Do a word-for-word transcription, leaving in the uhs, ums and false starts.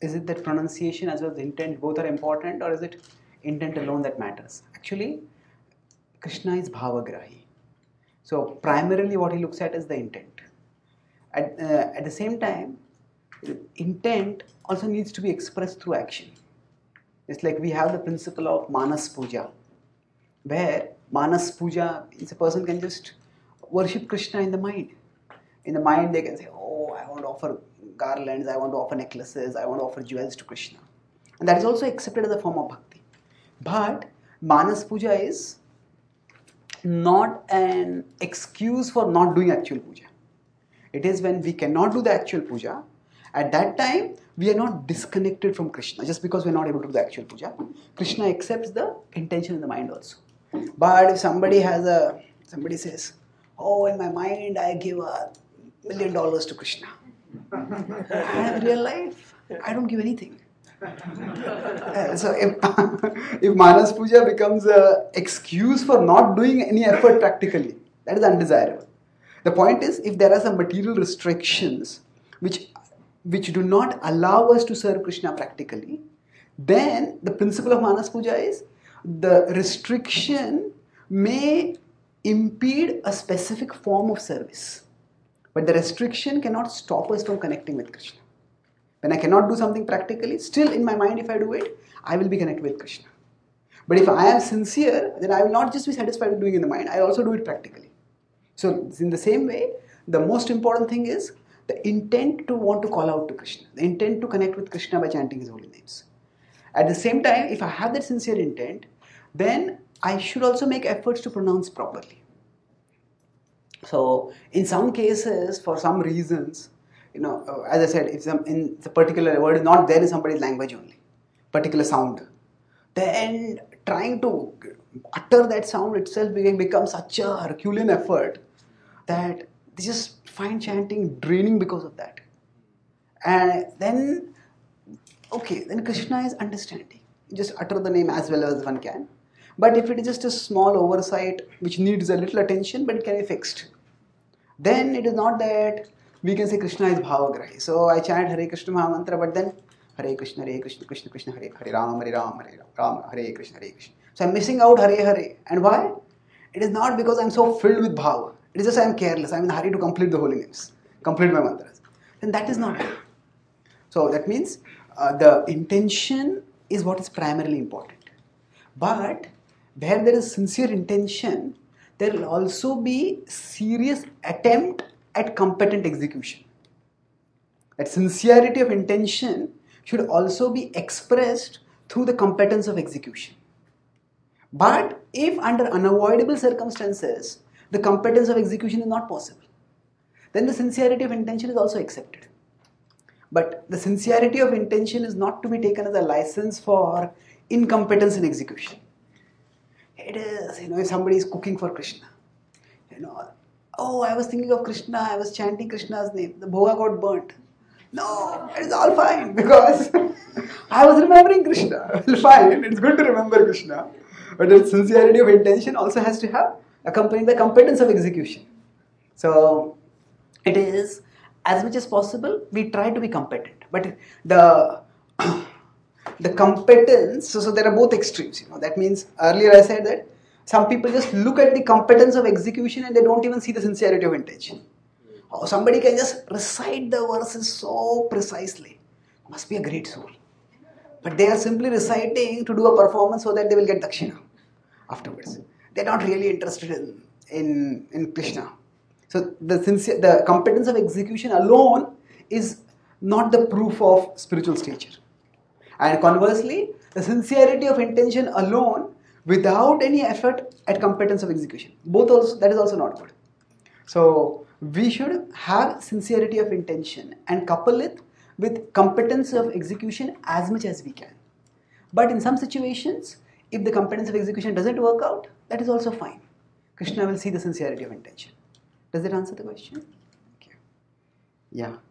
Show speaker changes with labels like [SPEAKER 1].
[SPEAKER 1] is it that pronunciation as well as intent both are important, or is it intent alone that matters? Actually, Krishna is bhavagrahi. So primarily what he looks at is the intent. At, uh, at the same time, intent also needs to be expressed through action. It's like we have the principle of Manas Puja, where Manas Puja is a person can just worship Krishna in the mind. In the mind they can say, oh, I want to offer garlands, I want to offer necklaces, I want to offer jewels to Krishna. And that is also accepted as a form of bhakti. But Manas Puja is not an excuse for not doing actual puja. It is when we cannot do the actual puja, at that time we are not disconnected from Krishna just because we are not able to do the actual puja. Krishna accepts the intention in the mind also. But if somebody has a, somebody says, oh, in my mind I give a million dollars to Krishna. And in real life, I don't give anything. Uh, so if, if Manas Puja becomes an excuse for not doing any effort practically, that is undesirable. The point is, if there are some material restrictions which, which do not allow us to serve Krishna practically, then the principle of Manas Puja is the restriction may impede a specific form of service. But the restriction cannot stop us from connecting with Krishna. When I cannot do something practically, still in my mind if I do it, I will be connected with Krishna. But if I am sincere, then I will not just be satisfied with doing it in the mind, I will also do it practically. So in the same way, the most important thing is the intent to want to call out to Krishna, the intent to connect with Krishna by chanting his holy names. At the same time, if I have that sincere intent, then I should also make efforts to pronounce properly. So in some cases, for some reasons, you know, as I said, if some in the particular word is not there in somebody's language only, particular sound, then trying to utter that sound itself becomes such a Herculean effort that they just find chanting draining because of that. And then, okay, then Krishna is understanding. You just utter the name as well as one can. But if it is just a small oversight which needs a little attention, but it can be fixed, then it is not that we can say Krishna is bhavagrahi. So I chant Hare Krishna Mahamantra, but then Hare Krishna, Hare Krishna, Krishna Krishna, Hare Hare Ram, Hare Ram, Hare Ram, Hare Krishna, Hare Krishna. So I'm missing out Hare Hare. And why? It is not because I'm so filled with bhava. It is just I'm careless. I'm in a hurry to complete the holy names, complete my mantras. Then that is not it. So that means uh, the intention is what is primarily important. But where there is sincere intention, there will also be serious attempt at competent execution. That sincerity of intention should also be expressed through the competence of execution. But if under unavoidable circumstances, the competence of execution is not possible, then the sincerity of intention is also accepted. But the sincerity of intention is not to be taken as a license for incompetence in execution. It is, you know, if somebody is cooking for Krishna, you know, oh, I was thinking of Krishna, I was chanting Krishna's name, the bhoga got burnt. No, it's all fine because I was remembering Krishna. It's fine, it's good to remember Krishna. But the sincerity of intention also has to have accompanied by competence of execution. So it is, as much as possible, we try to be competent. But the the competence, so, so there are both extremes. You know, that means earlier I said that some people just look at the competence of execution and they don't even see the sincerity of intention. Or somebody can just recite the verses so precisely. Must be a great soul. But they are simply reciting to do a performance so that they will get dakshina afterwards. They are not really interested in, in, in Krishna. So the sincere, the competence of execution alone is not the proof of spiritual stature. And conversely, the sincerity of intention alone without any effort at competence of execution, both also, that is also not good. So we should have sincerity of intention and couple it with competence of execution as much as we can. But in some situations, if the competence of execution doesn't work out, that is also fine. Krishna will see the sincerity of intention. Does that answer the question? Thank you. Yeah.